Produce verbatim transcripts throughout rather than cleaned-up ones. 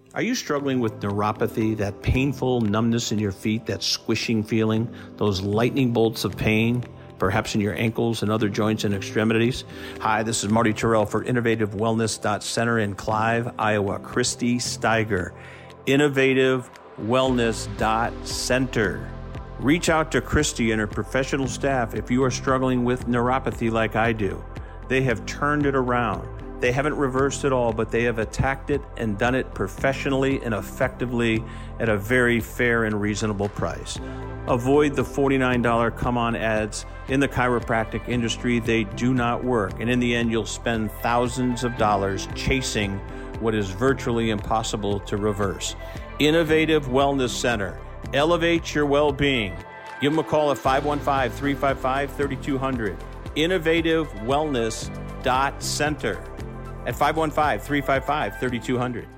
Are you struggling with neuropathy, that painful numbness in your feet, that squishing feeling, those lightning bolts of pain, perhaps in your ankles and other joints and extremities? Hi, this is Marty Terrell for Innovative Wellness Center in Clive, Iowa. Christy Steiger, Innovative Wellness Center. Reach out to Christy and her professional staff if you are struggling with neuropathy like I do. They have turned it around. They haven't reversed it all, but they have attacked it and done it professionally and effectively at a very fair and reasonable price. Avoid the forty-nine dollars come-on ads in the chiropractic industry. They do not work. And in the end, you'll spend thousands of dollars chasing what is virtually impossible to reverse. Innovative Wellness Center. Elevate your well-being. Give them a call at five one five, three five five, three two zero zero. Innovative Wellness Center. At five one five, three five five, three two zero zero.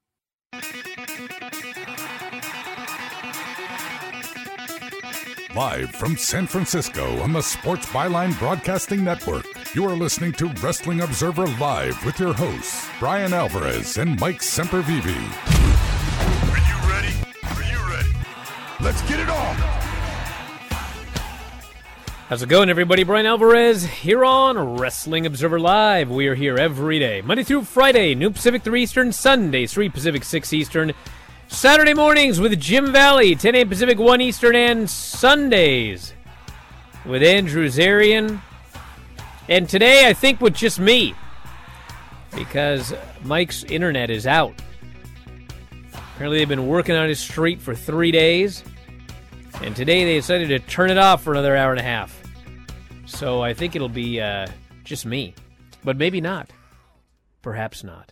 Live from San Francisco on the Sports Byline Broadcasting Network, you are listening to Wrestling Observer Live with your hosts, Brian Alvarez and Mike Sempervive. Are you ready? Are you ready? Let's get it on! How's it going, everybody? Brian Alvarez here on Wrestling Observer Live. We are here every day, Monday through Friday, noon Pacific, three Eastern, Sundays, three Pacific, six Eastern, Saturday mornings with Jim Valley, ten a.m. Pacific, one Eastern, and Sundays with Andrew Zarian. And today, I think with just me, because Mike's internet is out. Apparently, they've been working on his street for three days. And today they decided to turn it off for another hour and a half. So I think it'll be uh, just me. But maybe not. Perhaps not.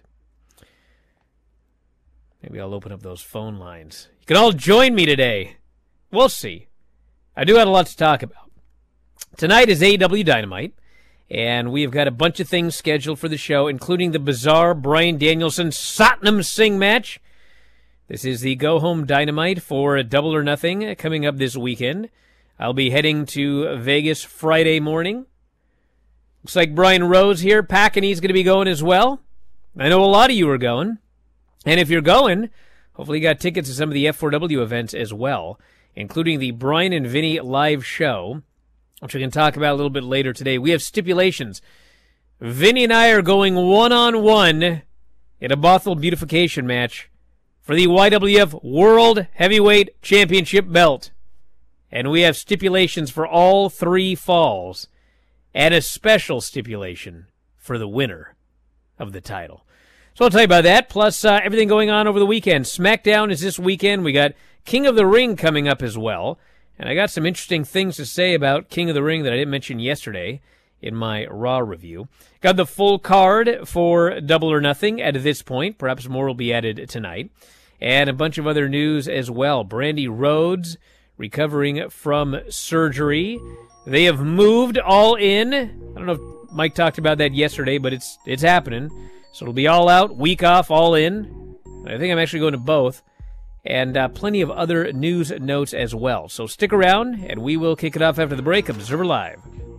Maybe I'll open up those phone lines. You can all join me today. We'll see. I do have a lot to talk about. Tonight is A E W Dynamite. And we've got a bunch of things scheduled for the show, including the bizarre Bryan Danielson Satnam Singh match. This is the Go Home Dynamite for Double or Nothing coming up this weekend. I'll be heading to Vegas Friday morning. Looks like Brian Rose here, packing. He's going to be going as well. I know a lot of you are going. And if you're going, hopefully you got tickets to some of the F four W events as well, including the Brian and Vinny live show, which we can talk about a little bit later today. We have stipulations. Vinny and I are going one-on-one in a Bothell beautification match for the Y W F World Heavyweight Championship belt. And we have stipulations for all three falls, and a special stipulation for the winner of the title. So I'll tell you about that, plus uh, everything going on over the weekend. SmackDown is this weekend. We got King of the Ring coming up as well. And I got some interesting things to say about King of the Ring that I didn't mention yesterday in my Raw review. Got the full card for Double or Nothing at this point. Perhaps more will be added tonight. And a bunch of other news as well. Brandy Rhodes recovering from surgery. They have moved All In. I don't know if Mike talked about that yesterday, but it's it's happening. So it'll be All Out, week off, All In. I think I'm actually going to both. And uh, plenty of other news notes as well. So stick around, and we will kick it off after the break. Observer Live.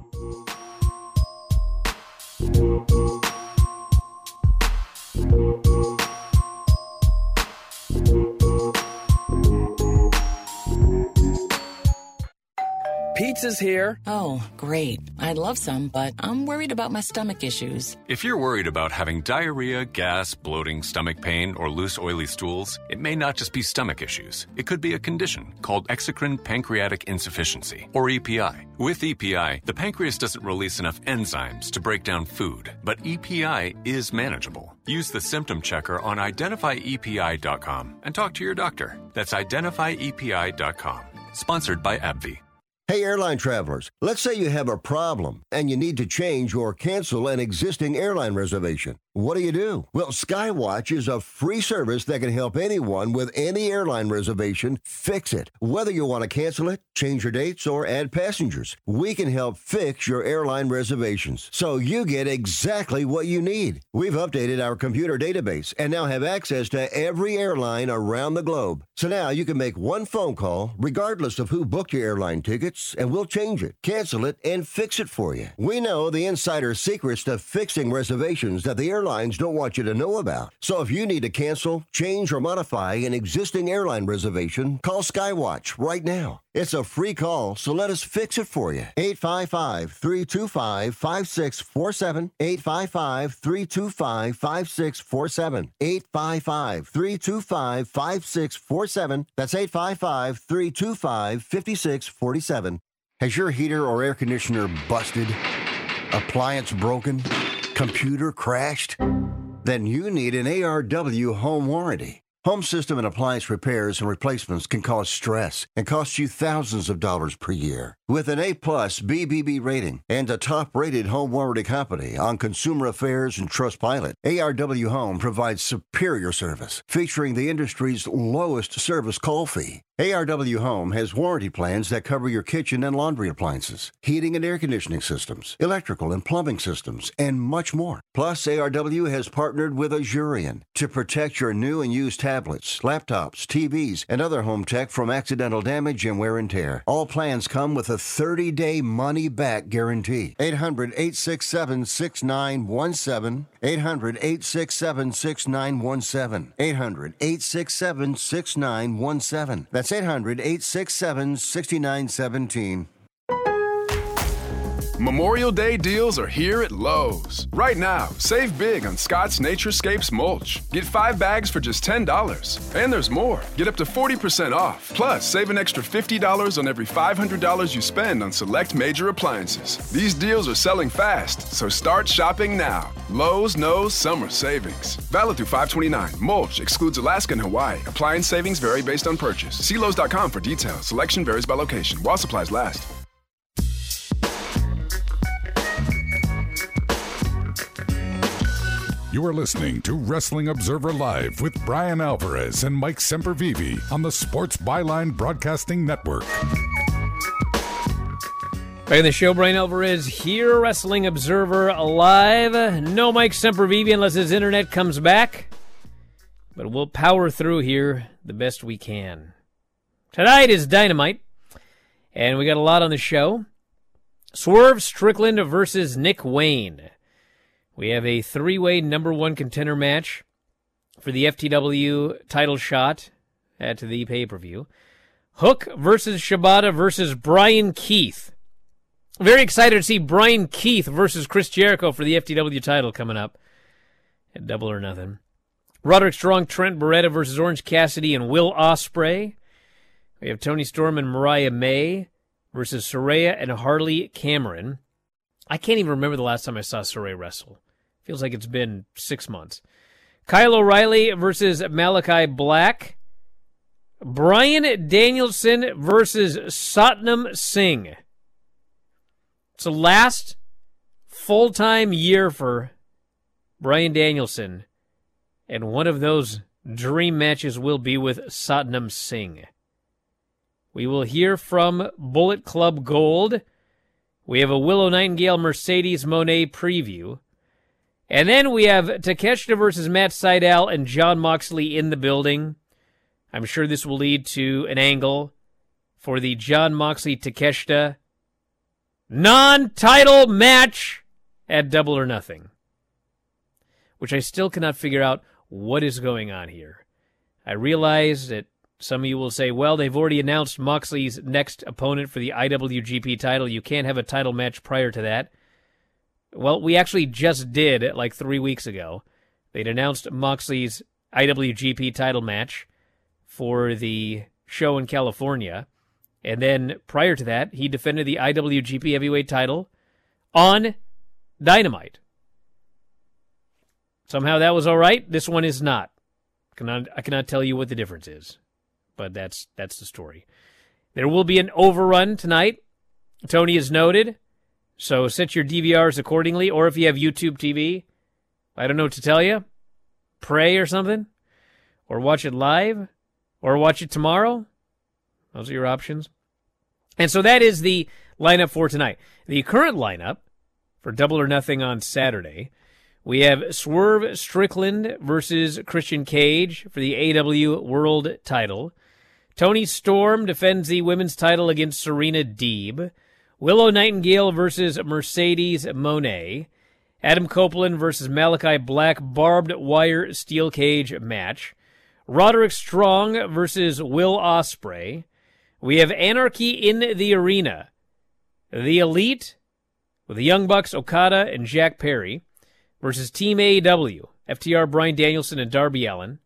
Pizza's here. Oh, great. I'd love some, but I'm worried about my stomach issues. If you're worried about having diarrhea, gas, bloating, stomach pain, or loose, oily stools, it may not just be stomach issues. It could be a condition called exocrine pancreatic insufficiency, or E P I. With E P I, the pancreas doesn't release enough enzymes to break down food, but E P I is manageable. Use the symptom checker on identify E P I dot com and talk to your doctor. That's identify E P I dot com. Sponsored by AbbVie. Hey, airline travelers, let's say you have a problem and you need to change or cancel an existing airline reservation. What do you do? Well, Skywatch is a free service that can help anyone with any airline reservation fix it. Whether you want to cancel it, change your dates, or add passengers, we can help fix your airline reservations so you get exactly what you need. We've updated our computer database and now have access to every airline around the globe. So now you can make one phone call, regardless of who booked your airline ticket, tickets, and we'll change it, cancel it, and fix it for you. We know the insider secrets to fixing reservations that the airlines don't want you to know about. So if you need to cancel, change, or modify an existing airline reservation, call Skywatch right now. It's a free call, so let us fix it for you. eight five five, three two five, five six four seven. eight five five, three two five, five six four seven. eight five five, three two five, five six four seven. That's eight five five, three two five, five six four seven. Has your heater or air conditioner busted? Appliance broken? Computer crashed? Then you need an A R W home warranty. Home system and appliance repairs and replacements can cause stress and cost you thousands of dollars per year. With an A-plus B B B rating and a top-rated home warranty company on Consumer Affairs and Trustpilot, A R W Home provides superior service, featuring the industry's lowest service call fee. A R W Home has warranty plans that cover your kitchen and laundry appliances, heating and air conditioning systems, electrical and plumbing systems, and much more. Plus, A R W has partnered with Azurion to protect your new and used tablets, laptops, T Vs, and other home tech from accidental damage and wear and tear. All plans come with a thirty-day money-back guarantee. eight hundred, eight six seven, six nine one seven. eight hundred, eight six seven, six nine one seven. eight hundred, eight six seven, six nine one seven. That's eight hundred, eight six seven, six nine one seven. Memorial Day deals are here at Lowe's. Right now, save big on Scott's Naturescapes mulch. Get five bags for just ten dollars. And there's more. Get up to forty percent off. Plus, save an extra fifty dollars on every five hundred dollars you spend on select major appliances. These deals are selling fast, so start shopping now. Lowe's knows summer savings. Valid through five twenty-nine. Mulch excludes Alaska and Hawaii. Appliance savings vary based on purchase. See Lowe's dot com for details. Selection varies by location. While supplies last. You are listening to Wrestling Observer Live with Brian Alvarez and Mike Sempervive on the Sports Byline Broadcasting Network. Back in the show, Brian Alvarez here, Wrestling Observer Live. No Mike Sempervive unless his internet comes back. But we'll power through here the best we can. Tonight is Dynamite, and we got a lot on the show. Swerve Strickland versus Nick Wayne. We have a three-way number one contender match for the F T W title shot at the pay-per-view. Hook versus Shibata versus Brian Keith. Very excited to see Brian Keith versus Chris Jericho for the F T W title coming up at Double or Nothing. Roderick Strong, Trent Beretta versus Orange Cassidy and Will Ospreay. We have Toni Storm and Mariah May versus Saraya and Harley Cameron. I can't even remember the last time I saw Saraya wrestle. Feels like it's been six months. Kyle O'Reilly versus Malachi Black. Bryan Danielson versus Satnam Singh. It's the last full-time year for Bryan Danielson, and one of those dream matches will be with Satnam Singh. We will hear from Bullet Club Gold. We have a Willow Nightingale Mercedes Moné preview. And then we have Takeshita versus Matt Sydal and Jon Moxley in the building. I'm sure this will lead to an angle for the Jon Moxley-Takeshita non-title match at Double or Nothing, which I still cannot figure out what is going on here. I realize that some of you will say, well, they've already announced Moxley's next opponent for the I W G P title. You can't have a title match prior to that. Well, we actually just did, like three weeks ago. They'd announced Moxley's I W G P title match for the show in California. And then prior to that, he defended the I W G P heavyweight title on Dynamite. Somehow that was all right. This one is not. I cannot, I cannot tell you what the difference is. But that's that's the story. There will be an overrun tonight. Tony has noted. So set your D V Rs accordingly, or if you have YouTube T V, I don't know what to tell you. Pray or something, or watch it live, or watch it tomorrow. Those are your options. And so that is the lineup for tonight. The current lineup for Double or Nothing on Saturday, we have Swerve Strickland versus Christian Cage for the A E W World title. Toni Storm defends the women's title against Serena Deeb. Willow Nightingale versus Mercedes Moné. Adam Copeland versus Malachi Black barbed wire steel cage match. Roderick Strong versus Will Ospreay. We have Anarchy in the Arena. The Elite with the Young Bucks, Okada, and Jack Perry versus Team A E W. F T R, Bryan Danielson, and Darby Allin.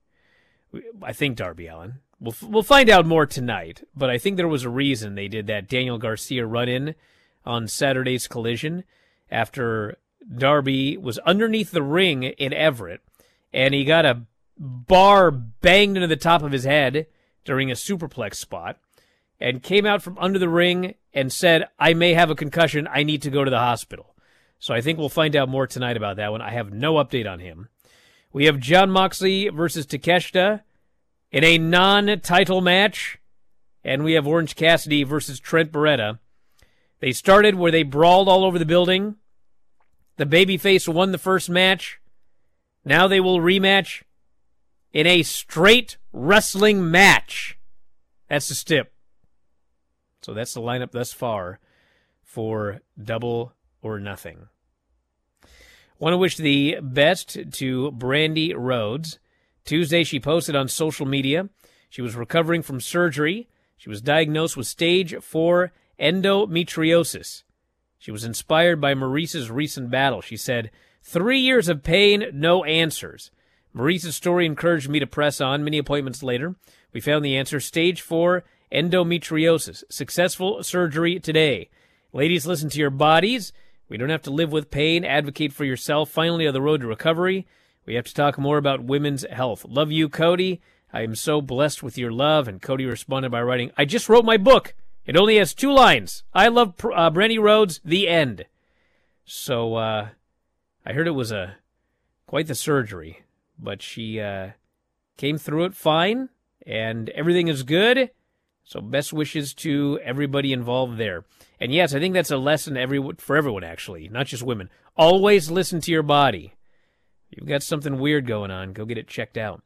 I think Darby Allin. We'll, we'll find out more tonight, but I think there was a reason they did that Daniel Garcia run-in on Saturday's Collision after Darby was underneath the ring in Everett, and he got a bar banged into the top of his head during a superplex spot, and came out from under the ring and said, I may have a concussion, I need to go to the hospital. So I think we'll find out more tonight about that one. I have no update on him. We have Jon Moxley versus Takeshita in a non-title match, and we have Orange Cassidy versus Trent Beretta. They started where they brawled all over the building. The babyface won the first match. Now they will rematch in a straight wrestling match. That's the stip. So that's the lineup thus far for Double or Nothing. Want to wish the best to Brandy Rhodes. Tuesday, she posted on social media. She was recovering from surgery. She was diagnosed with stage four endometriosis. She was inspired by Maurice's recent battle. She said, three years of pain, no answers. Maurice's story encouraged me to press on. Many appointments later, we found the answer, stage four endometriosis. Successful surgery today. Ladies, listen to your bodies. We don't have to live with pain. Advocate for yourself. Finally, on the road to recovery, we have to talk more about women's health. Love you, Cody. I am so blessed with your love. And Cody responded by writing, I just wrote my book. It only has two lines. I love uh, Brandy Rhodes, the end. So uh, I heard it was a quite the surgery, but she uh, came through it fine, and everything is good. So best wishes to everybody involved there. And yes, I think that's a lesson every, for everyone, actually, not just women. Always listen to your body. If you've got something weird going on, go get it checked out.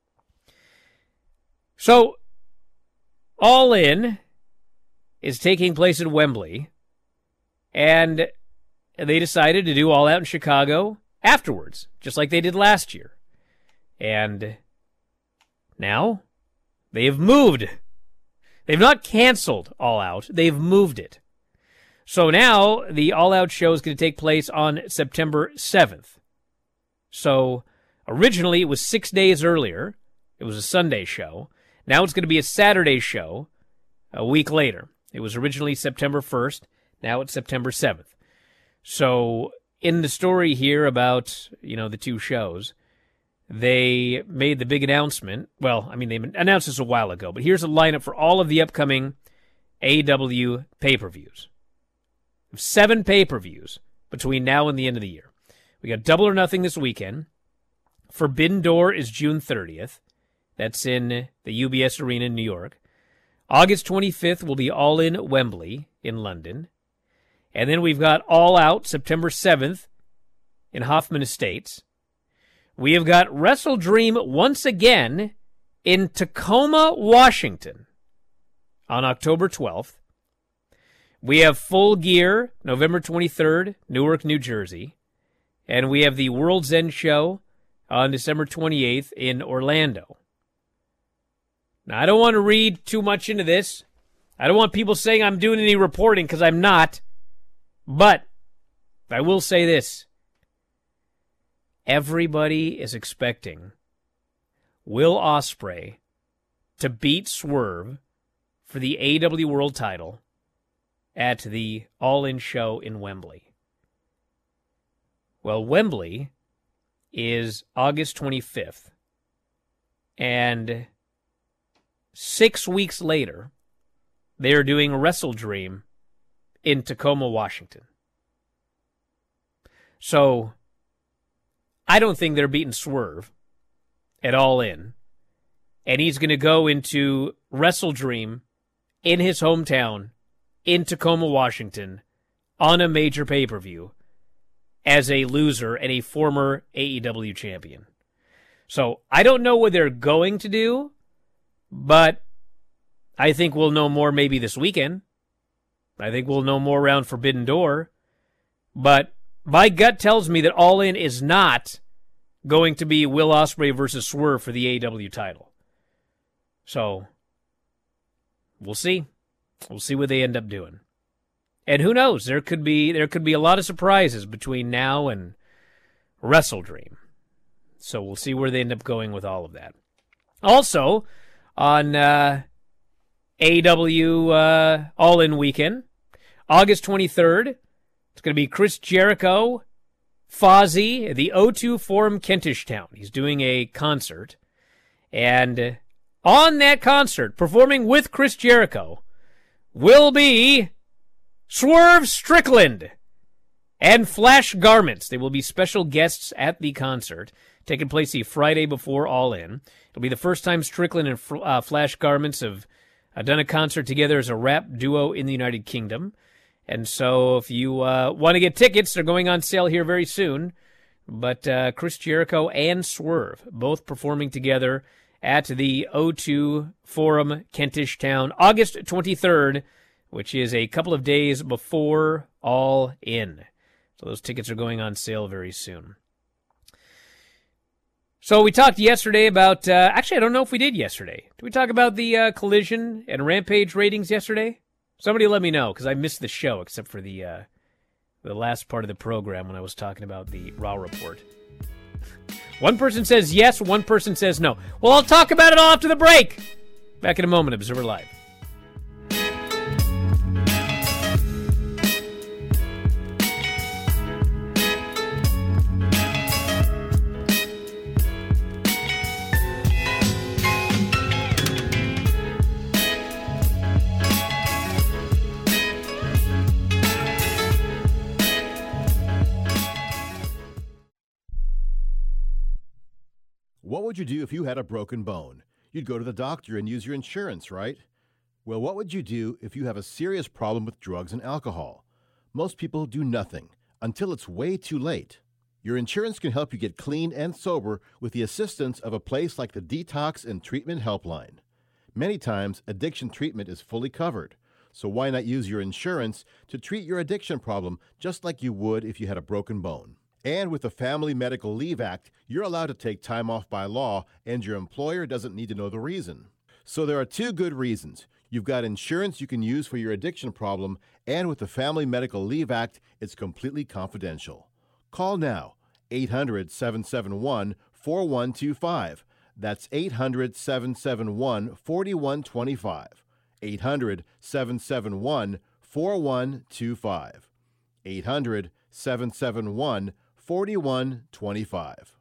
So, All In is taking place at Wembley, and they decided to do All Out in Chicago afterwards, just like they did last year. And now they have moved. They've not canceled All Out, they've moved it. So now the All Out show is going to take place on September seventh. So originally it was six days earlier. It was a Sunday show. Now it's going to be a Saturday show a week later. It was originally September first. Now it's September seventh. So in the story here about, you know, the two shows, they made the big announcement. Well, I mean, they announced this a while ago, but here's a lineup for all of the upcoming A E W pay-per-views. Seven pay-per-views between now and the end of the year. We got Double or Nothing this weekend. Forbidden Door is June thirtieth. That's in the U B S Arena in New York. August twenty-fifth will be All In Wembley in London. And then we've got All Out September seventh in Hoffman Estates. We have got Wrestle Dream once again in Tacoma, Washington on October twelfth. We have Full Gear November twenty-third, Newark, New Jersey. And we have the World's End show on December twenty-eighth in Orlando. Now, I don't want to read too much into this. I don't want people saying I'm doing any reporting, because I'm not. But I will say this. Everybody is expecting Will Ospreay to beat Swerve for the A E W World title at the All In show in Wembley. Well, Wembley is August twenty-fifth. And six weeks later, they are doing Wrestle Dream in Tacoma, Washington. So, I don't think they're beating Swerve at All In. And he's going to go into Wrestle Dream in his hometown in Tacoma, Washington on a major pay-per-view as a loser and a former A E W champion. So I don't know what they're going to do, but I think we'll know more maybe this weekend. I think we'll know more around Forbidden Door. But my gut tells me that All In is not going to be Will Ospreay versus Swerve for the A E W title. So, we'll see. We'll see what they end up doing. And who knows? There could be there could be a lot of surprises between now and Wrestle Dream. So we'll see where they end up going with all of that. Also, on uh, A E W uh, All In Weekend, August twenty-third, it's going to be Chris Jericho, Fozzy, at the O two Forum, Kentish Town. He's doing a concert. And on that concert, performing with Chris Jericho, will be Swerve Strickland and Flash Garments. They will be special guests at the concert, taking place the Friday before All In. It'll be the first time Strickland and uh, Flash Garments have uh, done a concert together as a rap duo in the United Kingdom. And so if you uh, want to get tickets, they're going on sale here very soon. But uh, Chris Jericho and Swerve both performing together at the O two Forum, Kentish Town, August twenty-third, which is a couple of days before All In. So those tickets are going on sale very soon. So we talked yesterday about, uh, actually I don't know if we did yesterday. Did we talk about the uh, Collision and Rampage ratings yesterday? Somebody let me know, because I missed the show, except for the uh, the last part of the program when I was talking about the Raw Report. One person says yes, one person says no. Well, I'll talk about it all after the break. Back in a moment, Observer Live. What would you do if you had a broken bone? You'd go to the doctor and use your insurance, right? Well, what would you do if you have a serious problem with drugs and alcohol? Most people do nothing until it's way too late. Your insurance can help you get clean and sober with the assistance of a place like the Detox and Treatment Helpline. Many times, addiction treatment is fully covered, so why not use your insurance to treat your addiction problem just like you would if you had a broken bone? And with the Family Medical Leave Act, you're allowed to take time off by law, and your employer doesn't need to know the reason. So there are two good reasons. You've got insurance you can use for your addiction problem, and with the Family Medical Leave Act, it's completely confidential. Call now, eight hundred, seven seven one, four one two five. That's eight hundred, seven seven one, four one two five. eight hundred, seven seven one, four one two five. eight hundred, seven seven one, four one two five.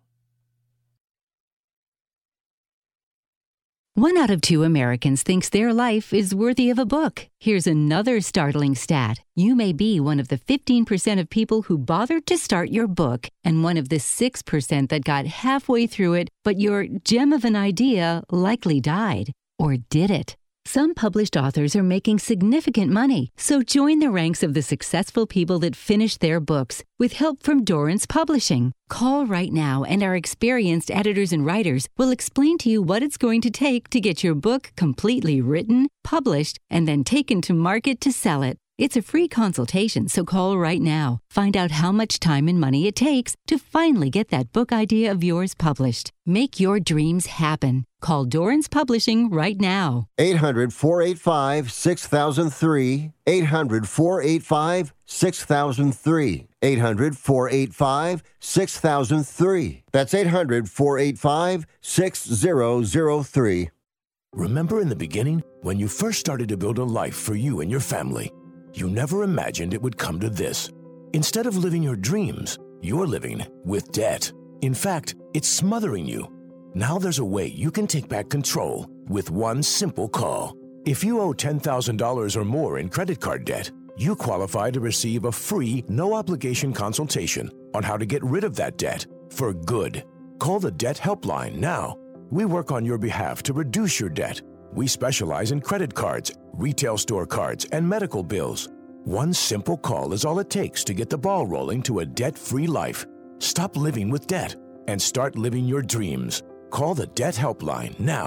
One out of two Americans thinks their life is worthy of a book. Here's another startling stat. You may be one of the fifteen percent of people who bothered to start your book and one of the six percent that got halfway through it, but your gem of an idea likely died. Or did it? Some published authors are making significant money, so join the ranks of the successful people that finish their books with help from Dorrance Publishing. Call right now and our experienced editors and writers will explain to you what it's going to take to get your book completely written, published, and then taken to market to sell it. It's a free consultation, so call right now. Find out how much time and money it takes to finally get that book idea of yours published. Make your dreams happen. Call Dorrance Publishing right now. eight hundred, four eight five, six thousand three. eight hundred, four eight five, six thousand three. eight hundred, four eight five, six thousand three. That's eight hundred, four eight five, six thousand three. Remember in the beginning, when you first started to build a life for you and your family? You never imagined it would come to this. Instead of living your dreams, you're living with debt. In fact, it's smothering you. Now there's a way you can take back control with one simple call. If you owe ten thousand dollars or more in credit card debt, you qualify to receive a free, no-obligation consultation on how to get rid of that debt for good. Call the Debt Helpline now. We work on your behalf to reduce your debt. We specialize in credit cards, retail store cards, and medical bills. One simple call is all it takes to get the ball rolling to a debt-free life. Stop living with debt and start living your dreams. Call the Debt Helpline now.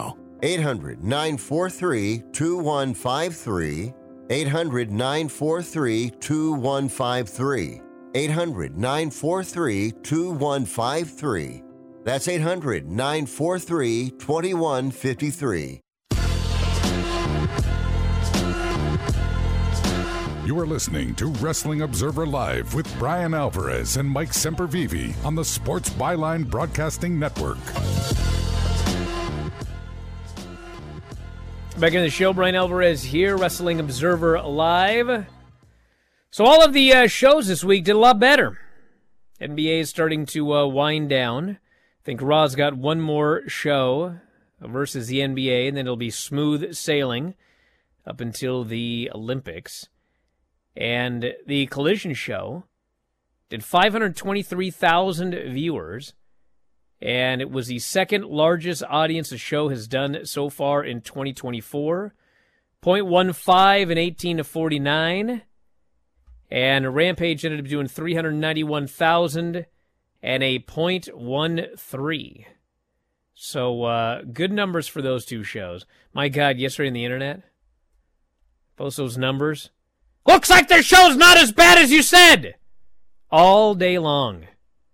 eight hundred, nine four three, two one five three. eight hundred, nine four three, two one five three. eight hundred, nine four three, two one five three. That's eight hundred, nine four three, two one five three. You are listening to Wrestling Observer Live with Brian Alvarez and Mike Sempervive on the Sports Byline Broadcasting Network. Back in the show, Brian Alvarez here, Wrestling Observer Live. So all of the uh, shows this week did a lot better. N B A is starting to uh, wind down. I think Raw's got one more show versus the N B A, and then it'll be smooth sailing up until the Olympics. And the Collision show did five hundred twenty-three thousand viewers, and it was the second largest audience the show has done so far in twenty twenty-four. point one five in eighteen to forty-nine, and Rampage ended up doing three hundred ninety-one thousand and a point one three. So uh, good numbers for those two shows. My God, yesterday on the internet, both those numbers. Looks like their show's not as bad as you said! All day long.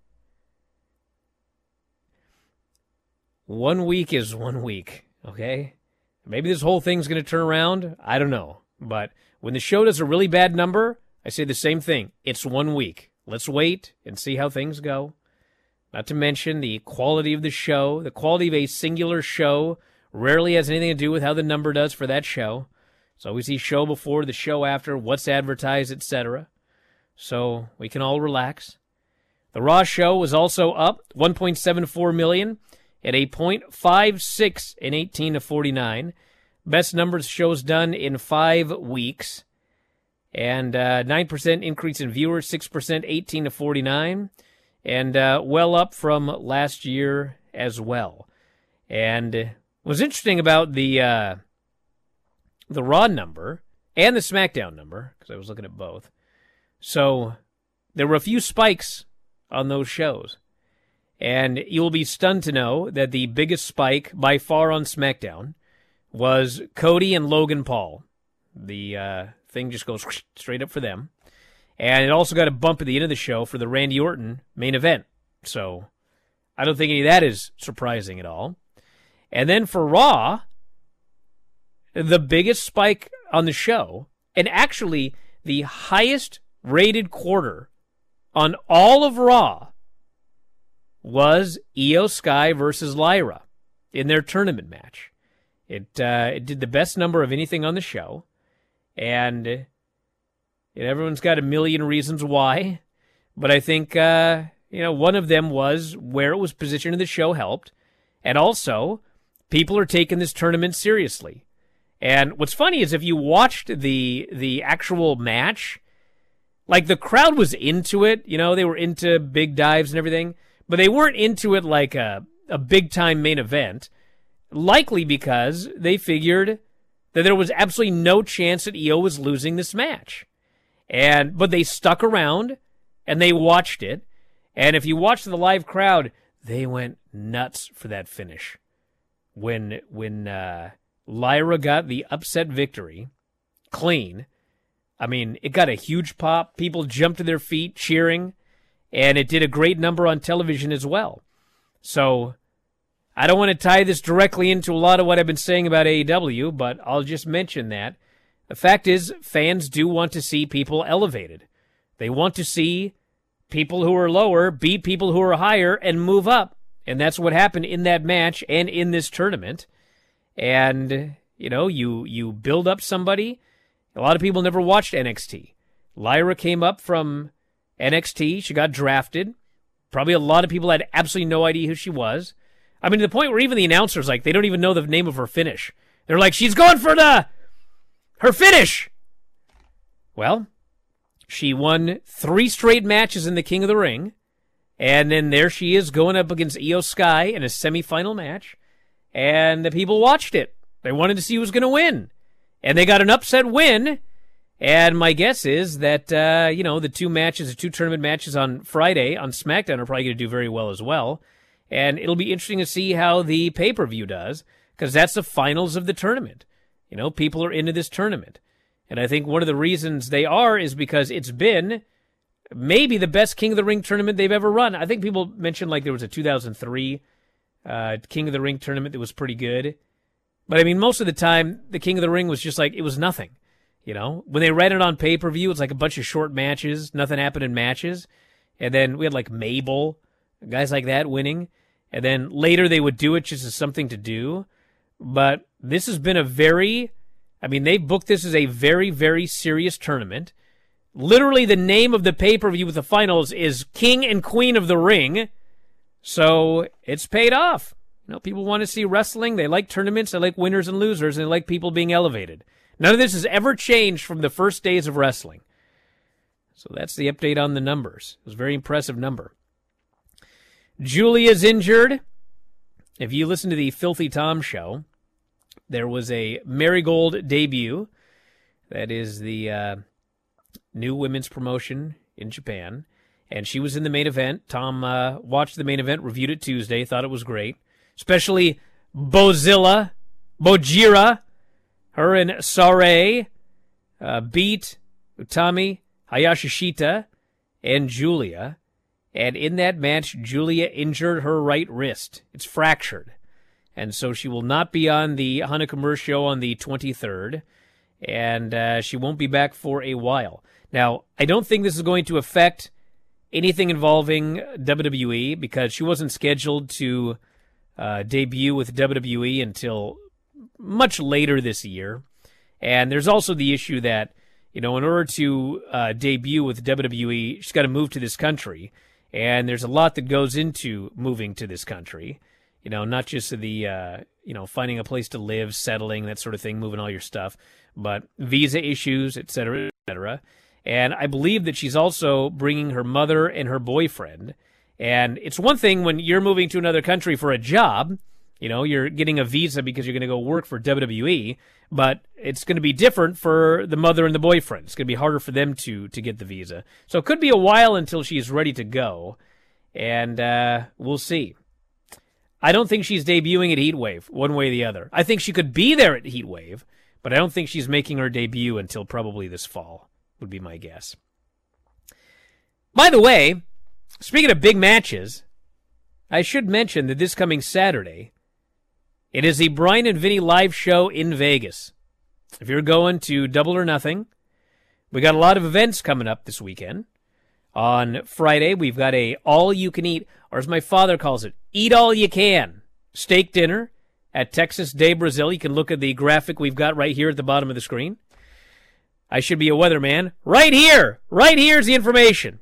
One week is one week, okay? Maybe this whole thing's going to turn around. I don't know. But when the show does a really bad number, I say the same thing. It's one week. Let's wait and see how things go. Not to mention the quality of the show. The quality of a singular show rarely has anything to do with how the number does for that show. It's always the show before, the show after, what's advertised, et cetera. So we can all relax. The Raw show was also up one point seven four million at a point five six in eighteen to forty-nine. Best numbers shows done in five weeks. And uh, nine percent increase in viewers, six percent eighteen to forty-nine. And uh, well up from last year as well. And what's interesting about the... Uh, the Raw number and the SmackDown number, because I was looking at both. So there were a few spikes on those shows. And you'll be stunned to know that the biggest spike by far on SmackDown was Cody and Logan Paul. The uh, thing just goes straight up for them. And it also got a bump at the end of the show for the Randy Orton main event. So I don't think any of that is surprising at all. And then for Raw, the biggest spike on the show, and actually the highest rated quarter on all of Raw, was Io Sky versus Lyra in their tournament match. It uh, it did the best number of anything on the show, and, and everyone's got a million reasons why, but I think uh, you know one of them was where it was positioned in the show helped, and also people are taking this tournament seriously. And what's funny is if you watched the the actual match, like the crowd was into it, you know, they were into big dives and everything, but they weren't into it like a, a big-time main event, likely because they figured that there was absolutely no chance that Io was losing this match. And but they stuck around, and they watched it, and if you watched the live crowd, they went nuts for that finish. When, when, uh... Lyra got the upset victory, clean. I mean, it got a huge pop. People jumped to their feet cheering, and it did a great number on television as well. So I don't want to tie this directly into a lot of what I've been saying about A E W, but I'll just mention that. The fact is, fans do want to see people elevated. They want to see people who are lower beat people who are higher and move up. And that's what happened in that match and in this tournament. And, you know, you, you build up somebody. A lot of people never watched N X T. Lyra came up from N X T. She got drafted. Probably a lot of people had absolutely no idea who she was. I mean, to the point where even the announcers, like, they don't even know the name of her finish. They're like, she's going for the her finish. Well, she won three straight matches in the King of the Ring. And then there she is going up against Io Sky in a semifinal match. And the people watched it. They wanted to see who was going to win. And they got an upset win. And my guess is that, uh, you know, the two matches, the two tournament matches on Friday on SmackDown are probably going to do very well as well. And it'll be interesting to see how the pay-per-view does. because that's the finals of the tournament. You know, people are into this tournament. And I think one of the reasons they are is because it's been maybe the best King of the Ring tournament they've ever run. I think people mentioned like there was a two thousand three uh, King of the Ring tournament that was pretty good. But I mean, most of the time, the King of the Ring was just like, it was nothing. You know, when they ran it on pay-per-view, it's like a bunch of short matches. Nothing happened in matches. And then we had like Mabel, guys like that winning. And then later they would do it just as something to do. But this has been a very, I mean, they booked this as a very, very serious tournament. Literally the name of the pay-per-view with the finals is King and Queen of the Ring. So it's paid off. You know, people want to see wrestling. They like tournaments. They like winners and losers. And they like people being elevated. None of this has ever changed from the first days of wrestling. So that's the update on the numbers. It was a very impressive number. Julia's injured. If you listen to the Filthy Tom show, there was a Marigold debut. That is the uh, new women's promotion in Japan. And she was in the main event. Tom uh, watched the main event, reviewed it Tuesday, thought it was great. Especially Bozilla, Bojira, her and Sarai uh, beat Utami, Hayashishita, and Julia. And in that match, Julia injured her right wrist. It's fractured. And so she will not be on the Hanakamura show on the twenty-third. And uh, she won't be back for a while. Now, I don't think this is going to affect anything involving W W E because she wasn't scheduled to uh, debut with W W E until much later this year. And there's also the issue that, you know, in order to uh, debut with W W E, she's got to move to this country. And there's a lot that goes into moving to this country. You know, not just the, uh, you know, finding a place to live, settling, that sort of thing, moving all your stuff, but visa issues, et cetera, et cetera. And I believe that she's also bringing her mother and her boyfriend. And it's one thing when you're moving to another country for a job, you know, you're getting a visa because you're going to go work for W W E, but it's going to be different for the mother and the boyfriend. It's going to be harder for them to to get the visa. So it could be a while until she's ready to go, and uh, we'll see. I don't think she's debuting at Heatwave, one way or the other. I think she could be there at Heatwave, but I don't think she's making her debut until probably this fall, would be my guess. By the way, speaking of big matches, I should mention that this coming Saturday, it is the Brian and Vinny live show in Vegas. If you're going to Double or Nothing, we got a lot of events coming up this weekend. On Friday, we've got a all-you-can-eat, or as my father calls it, eat-all-you-can steak dinner at Texas de Brazil. You can look at the graphic we've got right here at the bottom of the screen. I should be a weatherman. Right here! Right here's the information.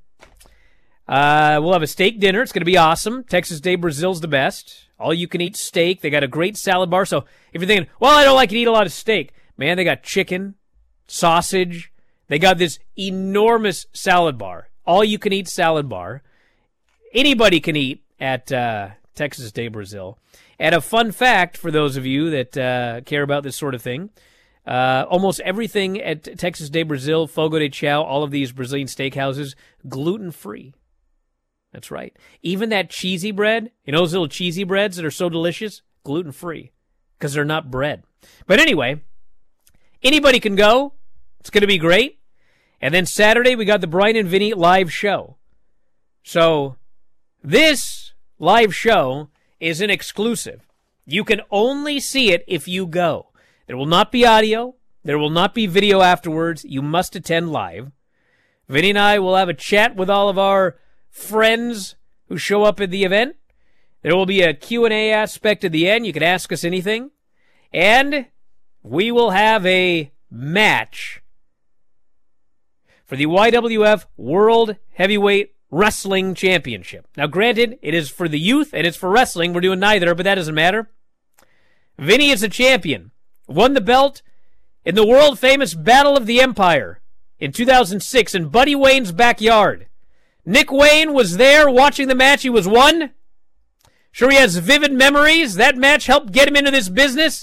Uh, we'll have a steak dinner. It's going to be awesome. Texas de Brazil's the best. All-you-can-eat steak. They got a great salad bar. So if you're thinking, well, I don't like to eat a lot of steak. Man, they got chicken, sausage. They got this enormous salad bar. All-you-can-eat salad bar. Anybody can eat at uh, Texas de Brazil. And a fun fact for those of you that uh, care about this sort of thing, uh, almost everything at Texas de Brazil, Fogo de Chao, all of these Brazilian steakhouses, gluten-free. That's right. Even that cheesy bread, you know those little cheesy breads that are so delicious? Gluten-free, because they're not bread. But anyway, anybody can go. It's going to be great. And then Saturday, we got the Brian and Vinny live show. So this live show is an exclusive. You can only see it if you go. There will not be audio. There will not be video afterwards. You must attend live. Vinny and I will have a chat with all of our friends who show up at the event. There will be a Q and A aspect at the end. You can ask us anything. And we will have a match for the Y W F World Heavyweight Wrestling Championship. Now, granted, it is for the youth and it's for wrestling. We're doing neither, but that doesn't matter. Vinny is a champion. Won the belt in the world-famous Battle of the Empire in two thousand six in Buddy Wayne's backyard. Nick Wayne was there watching the match. He was won. Sure, he has vivid memories. That match helped get him into this business.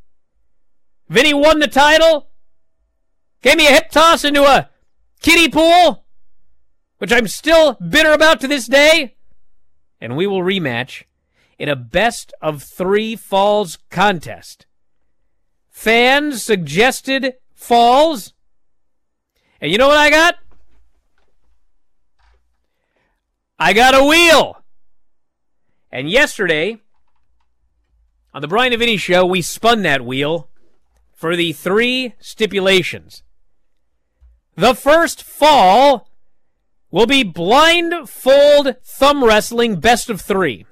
Vinny won the title. Gave me a hip toss into a kiddie pool, which I'm still bitter about to this day. And we will rematch in a best-of-three falls contest. Fans suggested falls, and you know what I got? I got a wheel. And yesterday, on the Brian and Vinny Show, we spun that wheel for the three stipulations. The first fall will be blindfold thumb wrestling best of three.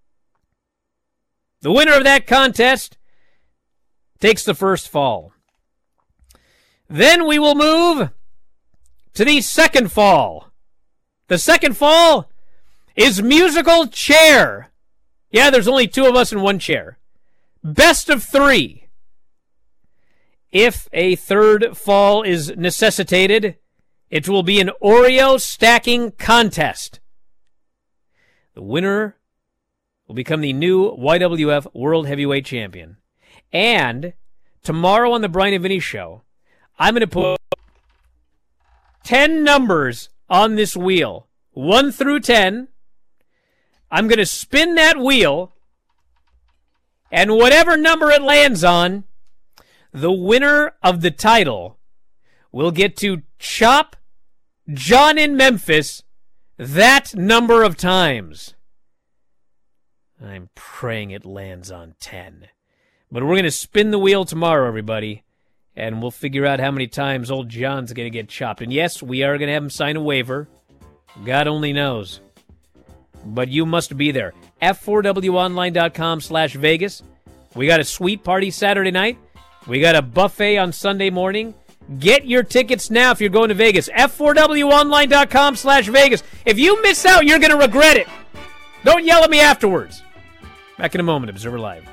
The winner of that contest takes the first fall. Then we will move to the second fall. The second fall is musical chair. Yeah, there's only two of us in one chair. Best of three. If a third fall is necessitated, it will be an Oreo stacking contest. The winner will become the new Y W F World Heavyweight Champion. And tomorrow on the Brian and Vinny Show, I'm going to put ten numbers on this wheel, one through ten. I'm going to spin that wheel, and whatever number it lands on, the winner of the title will get to chop John in Memphis that number of times. I'm praying it lands on ten. But we're going to spin the wheel tomorrow, everybody, and we'll figure out how many times old John's going to get chopped. And yes, we are going to have him sign a waiver. God only knows. But you must be there. F four W online dot com slash Vegas. We got a sweet party Saturday night. We got a buffet on Sunday morning. Get your tickets now if you're going to Vegas. F four W online dot com slash Vegas. If you miss out, you're going to regret it. Don't yell at me afterwards. Back in a moment, Observer Live.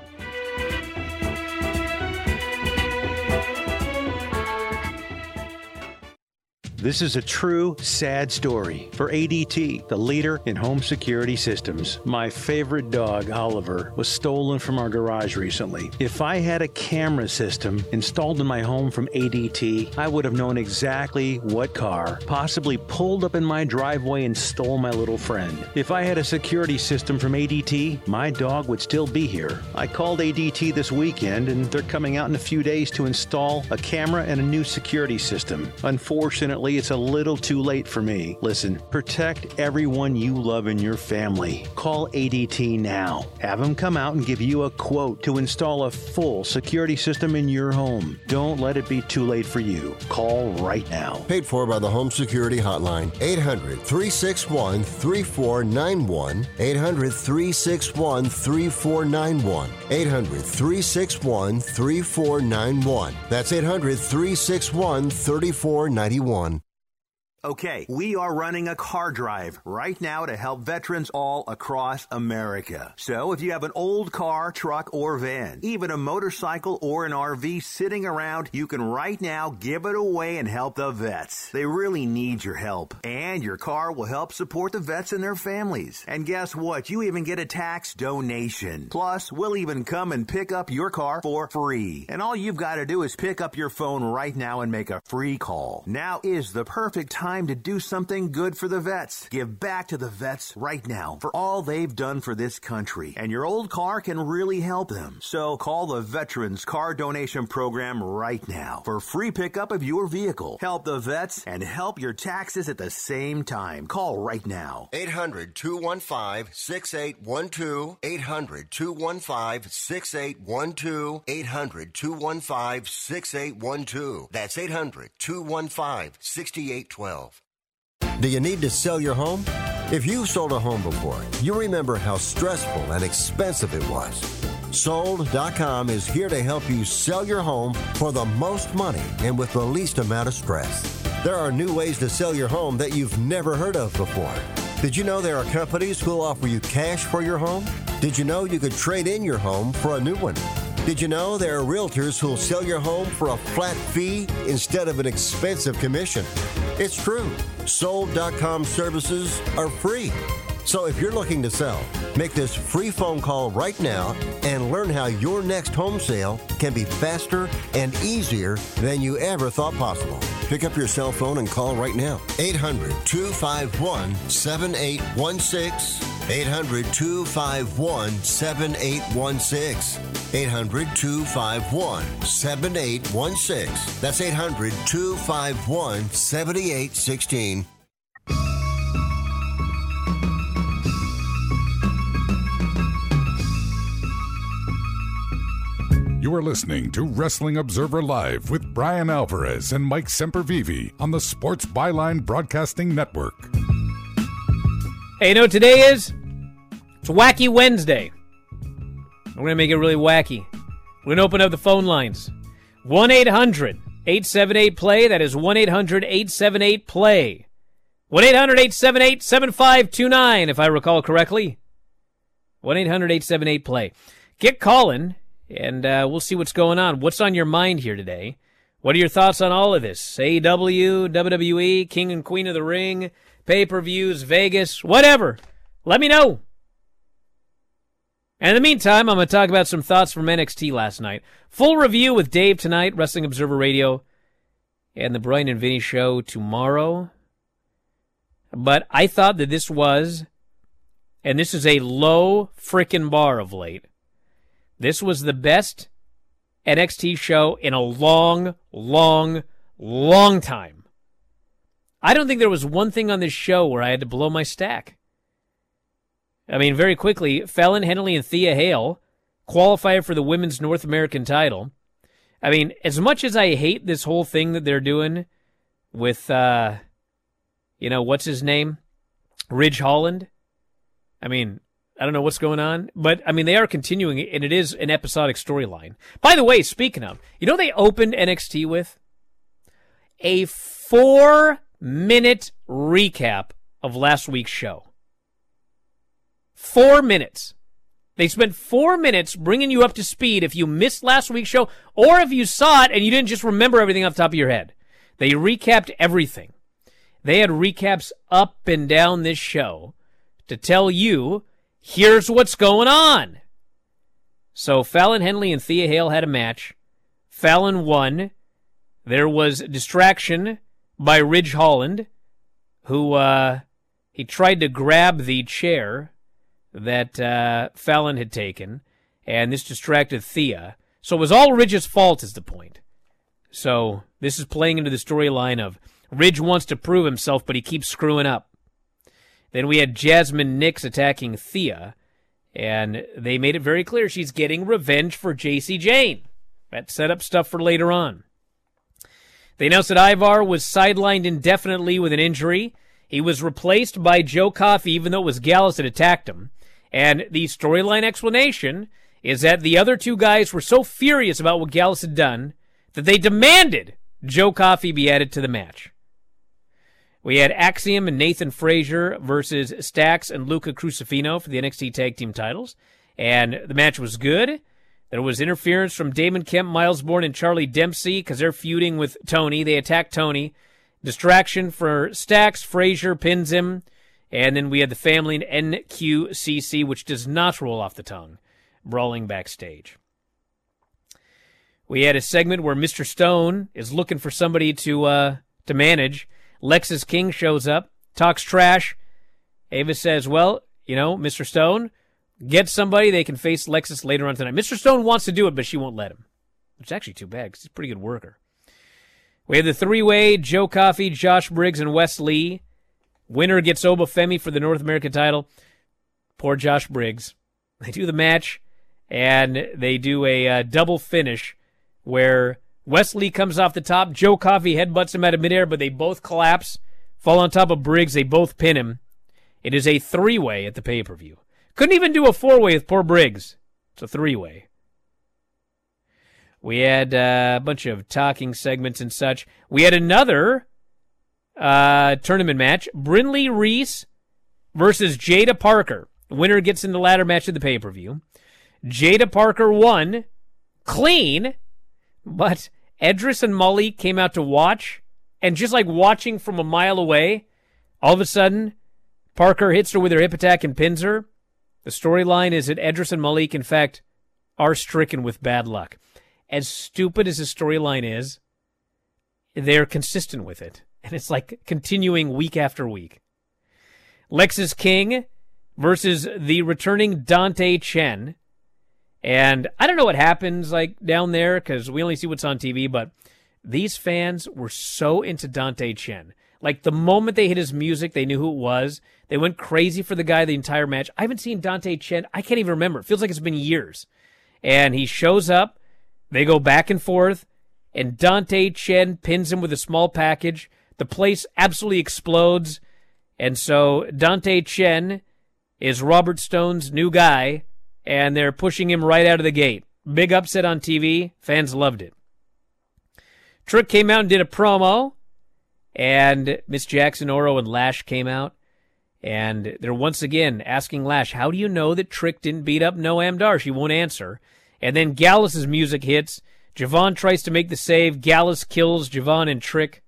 This is a true, sad story for A D T, the leader in home security systems. My favorite dog, Oliver, was stolen from our garage recently. If I had a camera system installed in my home from A D T, I would have known exactly what car possibly pulled up in my driveway and stole my little friend. If I had a security system from A D T, my dog would still be here. I called A D T this weekend, and they're coming out in a few days to install a camera and a new security system. Unfortunately, it's a little too late for me. Listen, protect everyone you love in your family. Call A D T now. Have them come out and give you a quote to install a full security system in your home. Don't let it be too late for you. Call right now. Paid for by the Home Security Hotline. eight hundred, three six one, three four nine one. eight hundred, three six one, three four nine one. eight hundred, three six one, three four nine one. That's eight hundred, three six one, three four nine one. Okay, we are running a car drive right now to help veterans all across America. So if you have an old car, truck, or van, even a motorcycle or an R V sitting around, you can right now give it away and help the vets. They really need your help. And your car will help support the vets and their families. And guess what? You even get a tax donation. Plus, we'll even come and pick up your car for free. And all you've got to do is pick up your phone right now and make a free call. Now is the perfect time to do something good for the vets. Give back to the vets right now for all they've done for this country. And your old car can really help them. So call the Veterans Car Donation Program right now for free pickup of your vehicle. Help the vets and help your taxes at the same time. Call right now. eight hundred, two one five, six eight one two. eight hundred, two one five, six eight one two. eight hundred, two one five, six eight one two. That's eight hundred, two one five, six eight one two. Do you need to sell your home? If you've sold a home before, you remember how stressful and expensive it was. Sold dot com is here to help you sell your home for the most money and with the least amount of stress. There are new ways to sell your home that you've never heard of before. Did you know there are companies who will offer you cash for your home? Did you know you could trade in your home for a new one? Did you know there are realtors who will sell your home for a flat fee instead of an expensive commission? It's true. Sold dot com services are free. So if you're looking to sell, make this free phone call right now and learn how your next home sale can be faster and easier than you ever thought possible. Pick up your cell phone and call right now. eight hundred, two five one, seven eight one six. eight hundred, two five one, seven eight one six. eight hundred, two five one, seven eight one six. That's eight hundred, two five one, seven eight one six. You are listening to Wrestling Observer Live with Brian Alvarez and Mike Sempervive on the Sports Byline Broadcasting Network. Hey, you know what today is? It's Wacky Wednesday. We're going to make it really wacky. We're going to open up the phone lines. one eight hundred, eight seven eight, play. That is one eight hundred, eight seven eight, play. one eight hundred, eight seven eight, seven five two nine, if I recall correctly. one eight hundred, eight seven eight, play. Get calling. And uh, we'll see what's going on. What's on your mind here today? What are your thoughts on all of this? A E W, W W E, King and Queen of the Ring, pay-per-views, Vegas, whatever. Let me know. And in the meantime, I'm going to talk about some thoughts from N X T last night. Full review with Dave tonight, Wrestling Observer Radio, and the Brian and Vinny Show tomorrow. But I thought that this was, and this is a low frickin' bar of late, this was the best N X T show in a long, long, long time. I don't think there was one thing on this show where I had to blow my stack. I mean, very quickly, Fallon Henley and Thea Hale qualify for the Women's North American title. I mean, as much as I hate this whole thing that they're doing with, uh, you know, what's his name? Ridge Holland. I mean, I don't know what's going on, but, I mean, they are continuing it, and it is an episodic storyline. By the way, speaking of, you know they opened N X T with? A four-minute recap of last week's show. Four minutes. They spent four minutes bringing you up to speed if you missed last week's show, or if you saw it and you didn't just remember everything off the top of your head. They recapped everything. They had recaps up and down this show to tell you, here's what's going on. So Fallon Henley and Thea Hale had a match. Fallon won. There was distraction by Ridge Holland, who uh, he tried to grab the chair that uh, Fallon had taken, and this distracted Thea. So it was all Ridge's fault is the point. So this is playing into the storyline of Ridge wants to prove himself, but he keeps screwing up. Then we had Jasmine Nix attacking Thea, and they made it very clear she's getting revenge for J C Jane. That set up stuff for later on. They announced that Ivar was sidelined indefinitely with an injury. He was replaced by Joe Coffey, even though it was Gallus that attacked him. And the storyline explanation is that the other two guys were so furious about what Gallus had done that they demanded Joe Coffey be added to the match. We had Axiom and Nathan Frazier versus Stax and Luca Crucifino for the N X T Tag Team titles. And the match was good. There was interference from Damon Kemp, Miles Bourne, and Charlie Dempsey because they're feuding with Tony. They attack Tony. Distraction for Stax. Frazier pins him. And then we had the family in N Q C C, which does not roll off the tongue, brawling backstage. We had a segment where Mister Stone is looking for somebody to uh, to manage. Lexis King shows up, talks trash. Ava says, well, you know, Mister Stone, get somebody they can face Lexis later on tonight. Mister Stone wants to do it, but she won't let him. Which is actually too bad, because he's a pretty good worker. We had the three-way, Joe Coffey, Josh Briggs, and Wes Lee. Winner gets Obafemi for the North American title. Poor Josh Briggs. They do the match, and they do a uh, double finish where Wes Lee comes off the top. Joe Coffey headbutts him out of midair, but they both collapse, fall on top of Briggs. They both pin him. It is a three-way at the pay-per-view. Couldn't even do a four-way with poor Briggs. It's a three-way. We had uh, a bunch of talking segments and such. We had another uh, tournament match. Brinley Reese versus Jada Parker. The winner gets in the ladder match of the pay-per-view. Jada Parker won clean. But Edris and Mully came out to watch, and just like watching from a mile away, all of a sudden, Parker hits her with her hip attack and pins her. The storyline is that Edris and Malik, in fact, are stricken with bad luck. As stupid as the storyline is, they're consistent with it. And it's like continuing week after week. Lexis King versus the returning Dante Chen. And I don't know what happens like down there because we only see what's on T V, but these fans were so into Dante Chen. Like, the moment they hit his music, they knew who it was. They went crazy for the guy the entire match. I haven't seen Dante Chen. I can't even remember. It feels like it's been years. And he shows up. They go back and forth. And Dante Chen pins him with a small package. The place absolutely explodes. And so Dante Chen is Robert Stone's new guy. And they're pushing him right out of the gate. Big upset on T V. Fans loved it. Trick came out and did a promo. And Miss Jackson, Oro, and Lash came out. And they're once again asking Lash, how do you know that Trick didn't beat up Noam Dar? She won't answer. And then Gallus' music hits. Javon tries to make the save. Gallus kills Javon and Trick.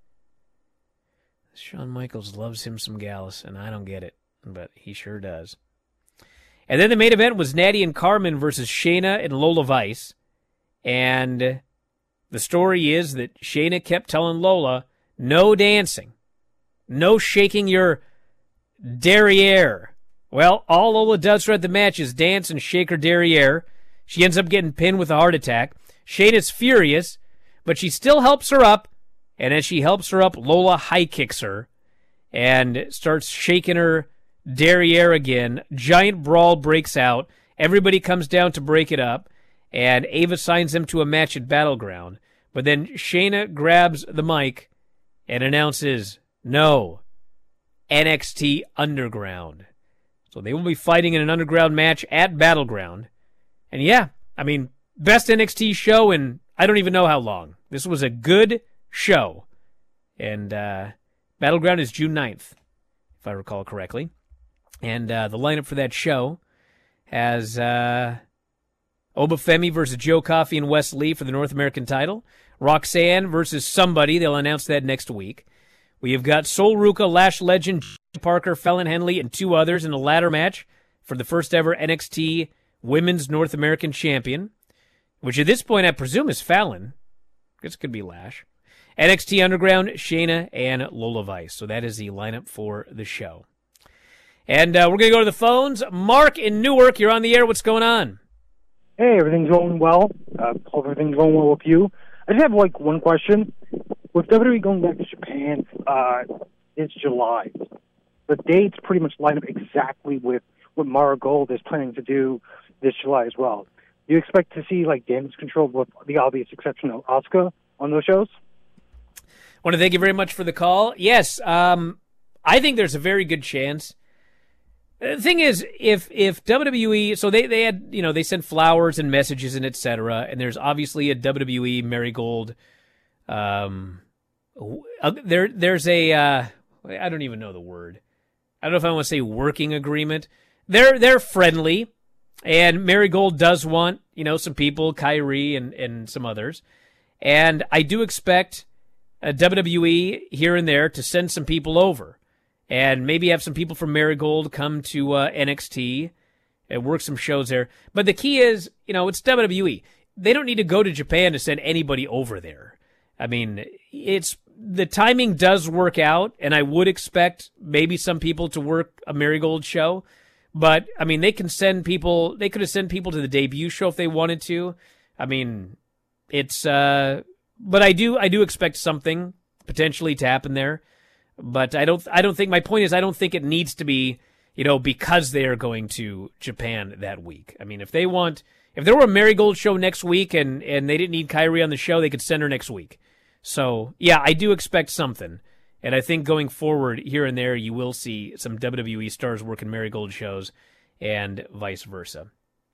Shawn Michaels loves him some Gallus, and I don't get it, but he sure does. And then the main event was Natty and Carmen versus Shayna and Lola Vice. And the story is that Shayna kept telling Lola, no dancing. No shaking your derriere. Well, all Lola does throughout the match is dance and shake her derriere. She ends up getting pinned with a heart attack. Shayna's furious, but she still helps her up. And as she helps her up, Lola high kicks her and starts shaking her derriere again. Giant brawl breaks out. Everybody comes down to break it up. And Ava signs them to a match at Battleground. But then Shayna grabs the mic and announces, no, N X T Underground. So they will be fighting in an underground match at Battleground. And yeah, I mean, best N X T show in I don't even know how long. This was a good show. And uh, Battleground is June ninth, if I recall correctly. And uh, the lineup for that show has uh, Obafemi versus Joe Coffey and Wes Lee for the North American title. Roxanne versus somebody. They'll announce that next week. We have got Sol Ruka, Lash Legend, Parker, Fallon Henley, and two others in a ladder match for the first ever N X T Women's North American Champion, which at this point I presume is Fallon. This could be Lash. N X T Underground, Shayna, and Lola Vice. So that is the lineup for the show. And uh, we're going to go to the phones. Mark in Newark, you're on the air. What's going on? Hey, everything's going well. Uh, hope everything's going well with you. I just have, like, one question. With W W E going back to Japan, uh, it's July. The dates pretty much line up exactly with what Mara Gold is planning to do this July as well. Do you expect to see, like, Damage Control with the obvious exception of Asuka on those shows? I want to thank you very much for the call. Yes, um, I think there's a very good chance. The thing is, if if W W E, so they, they had, you know, they sent flowers and messages and et cetera, and there's obviously a W W E Marigold, um, there there's a, uh, I don't even know the word. I don't know if I want to say working agreement. They're they're friendly, and Marigold does want, you know, some people, Kyrie and, and some others, and I do expect a W W E here and there to send some people over. And maybe have some people from Marigold come to uh, N X T and work some shows there. But the key is, you know, it's W W E. They don't need to go to Japan to send anybody over there. I mean, it's the timing does work out, and I would expect maybe some people to work a Marigold show. But, I mean, they can send people, they could have sent people to the debut show if they wanted to. I mean, it's, uh, but I do, I do expect something potentially to happen there. But I don't I don't think, my point is, I don't think it needs to be, you know, because they are going to Japan that week. I mean, if they want, if there were a Marigold show next week and, and they didn't need Kyrie on the show, they could send her next week. So, yeah, I do expect something. And I think going forward, here and there, you will see some W W E stars working Marigold shows and vice versa.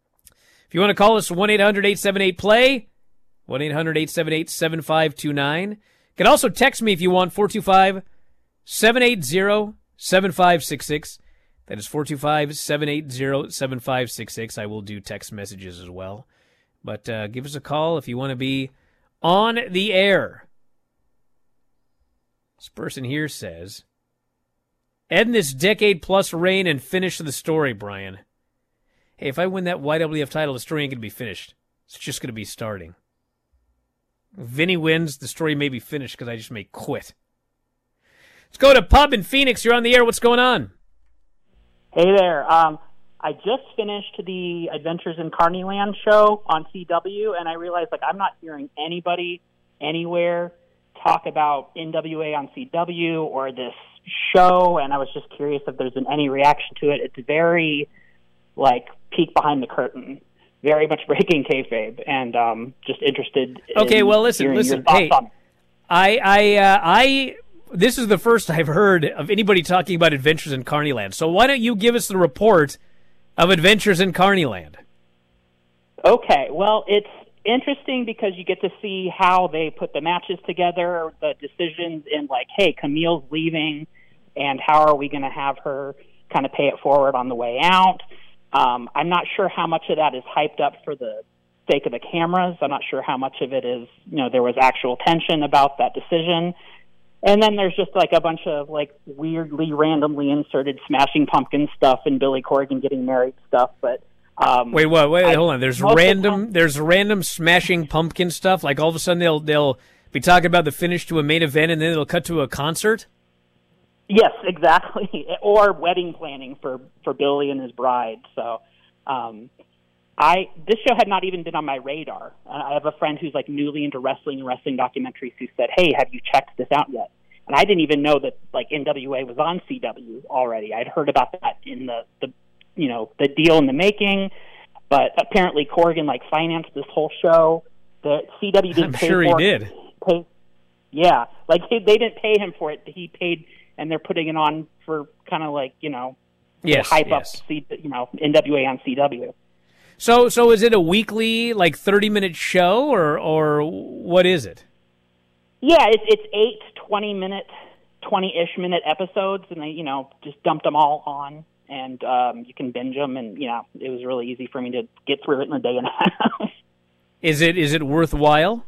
If you want to call us, one eight hundred eight seven eight play, one eight hundred eight seven eight seven five two nine. You can also text me if you want, four two five, seven eight zero, seven five six six. That is four two five, seven eight zero, seven five six six. I will do text messages as well. But uh, give us a call if you want to be on the air. This person here says, end this decade-plus reign and finish the story, Brian. Hey, if I win that Y W F title, the story ain't going to be finished. It's just going to be starting. If Vinny wins, the story may be finished because I just may quit. Let's go to Pub in Phoenix. You're on the air. What's going on? Hey there. Um, I just finished the Adventures in Carneyland show on C W, and I realized like I'm not hearing anybody anywhere talk about N W A on C W or this show, and I was just curious if there's been any reaction to it. It's very like peek behind the curtain, very much breaking kayfabe, and um, just interested. Okay, in well, listen, hearing listen. Your thoughts Hey, on it. I, I, uh, I. This is the first I've heard of anybody talking about Adventures in Carneyland. So why don't you give us the report of Adventures in Carneyland? Okay, well, it's interesting because you get to see how they put the matches together, the decisions in like, hey, Camille's leaving, and how are we going to have her kind of pay it forward on the way out? Um, I'm not sure how much of that is hyped up for the sake of the cameras. I'm not sure how much of it is, you know, there was actual tension about that decision. And then there's just like a bunch of like weirdly, randomly inserted Smashing Pumpkins stuff and Billy Corgan getting married stuff. But um, wait, what? Wait, I, hold on. There's most of the random. time- There's random Smashing Pumpkin stuff. Like all of a sudden they'll they'll be talking about the finish to a main event, and then it'll cut to a concert. Yes, exactly. Or wedding planning for, for Billy and his bride. So, um, I this show had not even been on my radar. I have a friend who's like newly into wrestling and wrestling documentaries who said, "Hey, have you checked this out yet?" And I didn't even know that like N W A was on C W already. I'd heard about that in the, the you know the deal in the making, but apparently Corgan like financed this whole show. The C W didn't I'm pay sure for he it. did. Pay, yeah, like they, they didn't pay him for it. He paid, and they're putting it on for kind of like you know Yes, to hype yes. up C, you know N W A on C W. So so is it a weekly like thirty minute show or or what is it? Yeah, it's it's eight twenty-minute, twenty-ish minute episodes, and they, you know, just dumped them all on, and um, you can binge them, and, you know, it was really easy for me to get through it in a day and a half. Is it is it worthwhile?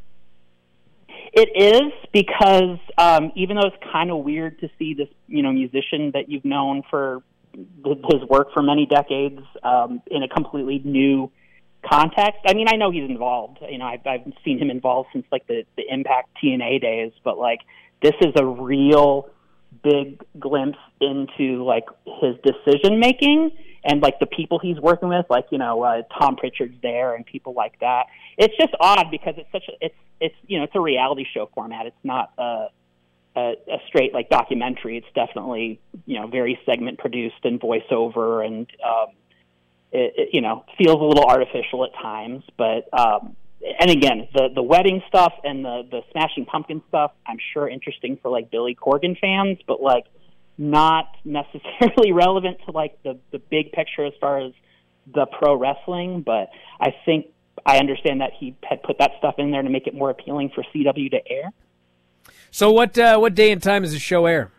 It is, because um, even though it's kind of weird to see this, you know, musician that you've known for his work for many decades um, in a completely new context. I mean, I know he's involved. You know, I've, I've seen him involved since like the, the Impact T N A days, but like this is a real big glimpse into like his decision making and like the people he's working with, like, you know, uh, Tom Pritchard's there and people like that. It's just odd because it's such a, it's, it's, you know, it's a reality show format. It's not a, a, a straight like documentary. It's definitely, you know, very segment produced and voiceover, and, um, It, it, you know, feels a little artificial at times, but um, and again, the the wedding stuff and the the Smashing Pumpkin stuff, I'm sure interesting for like Billy Corgan fans, but like not necessarily relevant to like the the big picture as far as the pro wrestling. But I think I understand that he had put that stuff in there to make it more appealing for C W to air. So what uh, what day and time does the show air?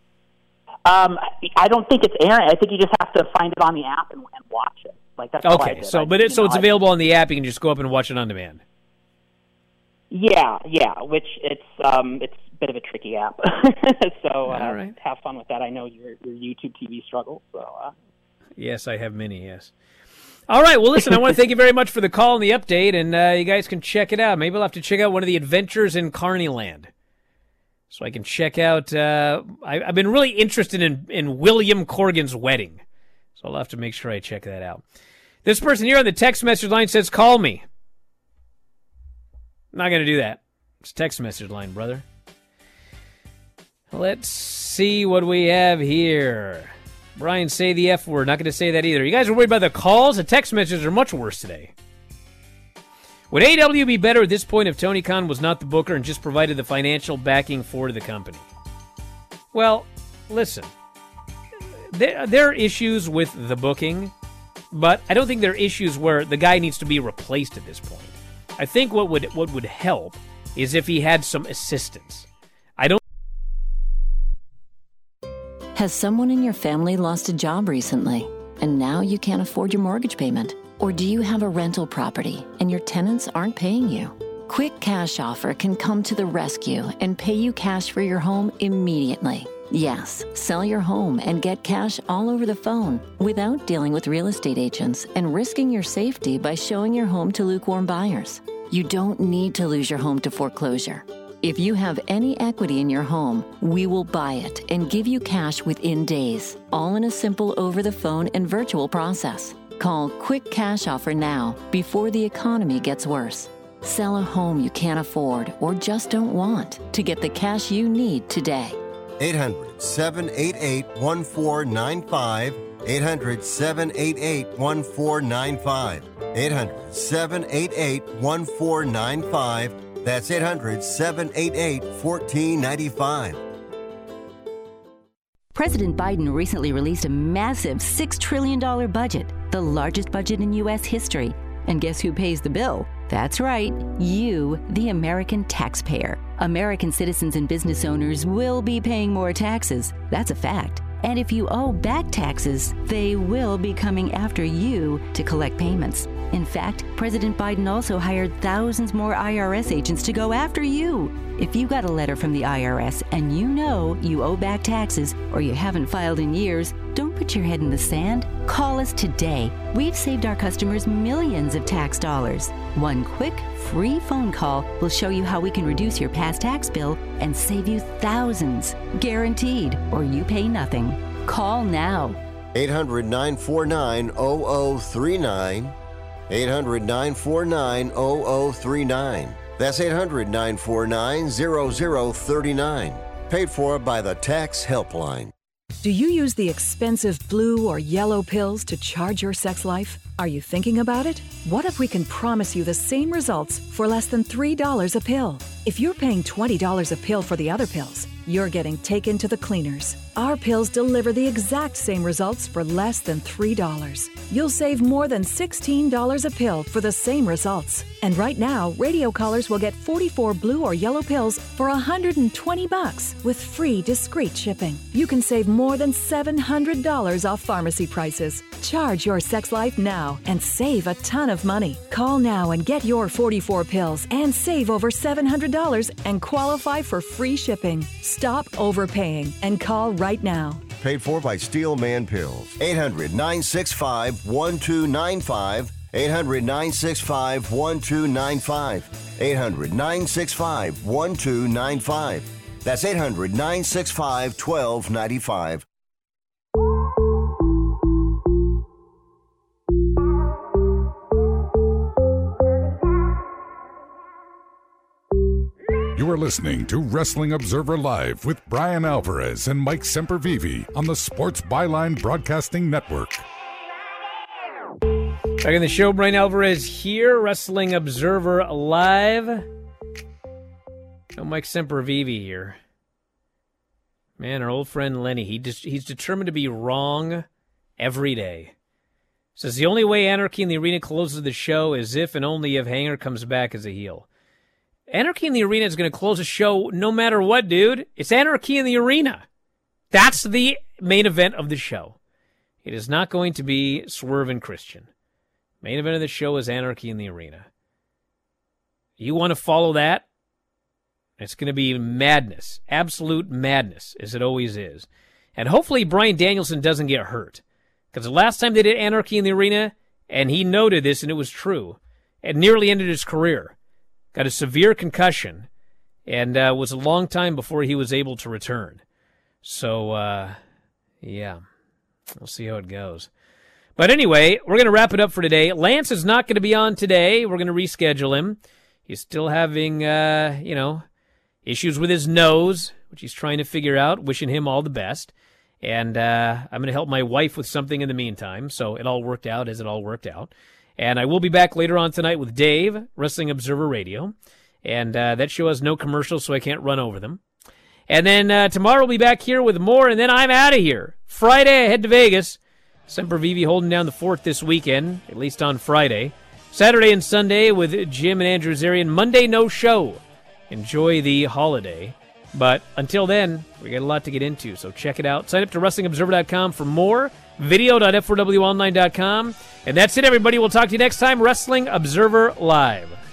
Um, I don't think it's airing. I think you just have to find it on the app and, and watch it. Like that's what I Okay, did. so I, but it, so know, it's I- available on the app. You can just go up and watch it on demand. Yeah, yeah. Which it's um, it's a bit of a tricky app. so uh, All right. have fun with that. I know your your YouTube T V struggles. So uh, Yes, I have many. Yes. All right. Well, listen, I want to thank you very much for the call and the update, and uh, you guys can check it out. Maybe I'll have to check out one of the Adventures in Carneyland, so I can check out. Uh, I, I've been really interested in in William Corgan's wedding, so I'll have to make sure I check that out. This person here on the text message line says, "Call me." I'm not going to do that. It's text message line, brother. Let's see what we have here. Brian, say the F word. Not going to say that either. You guys are worried about the calls? The text messages are much worse today. Would A E W be better at this point if Tony Khan was not the booker and just provided the financial backing for the company? Well, listen. There, there are issues with the booking, but I don't think there are issues where the guy needs to be replaced at this point. I think what would what would help is if he had some assistance. I don't. Has someone in your family lost a job recently, and now you can't afford your mortgage payment? Or do you have a rental property and your tenants aren't paying you? Quick Cash Offer can come to the rescue and pay you cash for your home immediately. Yes, sell your home and get cash all over the phone without dealing with real estate agents and risking your safety by showing your home to lukewarm buyers. You don't need to lose your home to foreclosure. If you have any equity in your home, we will buy it and give you cash within days, all in a simple over-the-phone and virtual process. Call Quick Cash Offer now before the economy gets worse. Sell a home you can't afford or just don't want to get the cash you need today. eight hundred, seven eight eight, one four nine five. eight hundred, seven eight eight, one four nine five. eight hundred, seven eight eight, one four nine five. That's eight hundred, seven eight eight, one four nine five. President Biden recently released a massive six trillion dollars budget, the largest budget in U S history. And guess who pays the bill? That's right, you, the American taxpayer. American citizens and business owners will be paying more taxes. That's a fact. And if you owe back taxes, they will be coming after you to collect payments. In fact, President Biden also hired thousands more I R S agents to go after you. If you got a letter from the I R S and you know you owe back taxes or you haven't filed in years, don't put your head in the sand. Call us today. We've saved our customers millions of tax dollars. One quick, free phone call will show you how we can reduce your past tax bill and save you thousands. Guaranteed, or you pay nothing. Call now. eight hundred, nine four nine, zero zero three nine. eight hundred, nine four nine, zero zero three nine. That's eight hundred, nine four nine, zero zero three nine. Paid for by the Tax Helpline. Do you use the expensive blue or yellow pills to charge your sex life? Are you thinking about it? What if we can promise you the same results for less than three dollars a pill? If you're paying twenty dollars a pill for the other pills, you're getting taken to the cleaners. Our pills deliver the exact same results for less than three dollars. You'll save more than sixteen dollars a pill for the same results. And right now, radio callers will get forty-four blue or yellow pills for one hundred twenty bucks with free discreet shipping. You can save more than seven hundred dollars off pharmacy prices. Charge your sex life now and save a ton of money. Call now and get your forty-four pills and save over seven hundred dollars and qualify for free shipping. Stop overpaying and call right now. Paid for by Steelman Pills. eight hundred, nine six five, one two nine five. eight hundred, nine six five, one two nine five. eight hundred, nine six five, one two nine five. That's eight hundred, nine six five, one two nine five. You are listening to Wrestling Observer Live with Brian Alvarez and Mike Sempervive on the Sports Byline Broadcasting Network. Back in the show, Brian Alvarez here, Wrestling Observer Live. No Mike Sempervive here. Man, our old friend Lenny, he just, he's determined to be wrong every day. Says the only way Anarchy in the Arena closes the show is if and only if Hanger comes back as a heel. Anarchy in the Arena is going to close a show no matter what, dude. It's Anarchy in the Arena. That's the main event of the show. It is not going to be Swerve and Christian. Main event of the show is Anarchy in the Arena. You want to follow that? It's going to be madness. Absolute madness, as it always is. And hopefully Bryan Danielson doesn't get hurt. Because the last time they did Anarchy in the Arena, and he noted this, and it was true, it nearly ended his career. Got a severe concussion, and uh, was a long time before he was able to return. So, uh, yeah, we'll see how it goes. But anyway, we're going to wrap it up for today. Lance is not going to be on today. We're going to reschedule him. He's still having, uh, you know, issues with his nose, which he's trying to figure out, wishing him all the best. And uh, I'm going to help my wife with something in the meantime, so it all worked out as it all worked out. And I will be back later on tonight with Dave, Wrestling Observer Radio. And uh, that show has no commercials, so I can't run over them. And then uh, tomorrow we'll be back here with more, and then I'm out of here. Friday, I head to Vegas. Sempervive holding down the fort this weekend, at least on Friday. Saturday and Sunday with Jim and Andrew Zarian. Monday, no show. Enjoy the holiday. But until then, we got a lot to get into, so check it out. Sign up to Wrestling Observer dot com for more. video dot f four w online dot com. And that's it, everybody. We'll talk to you next time. Wrestling Observer Live.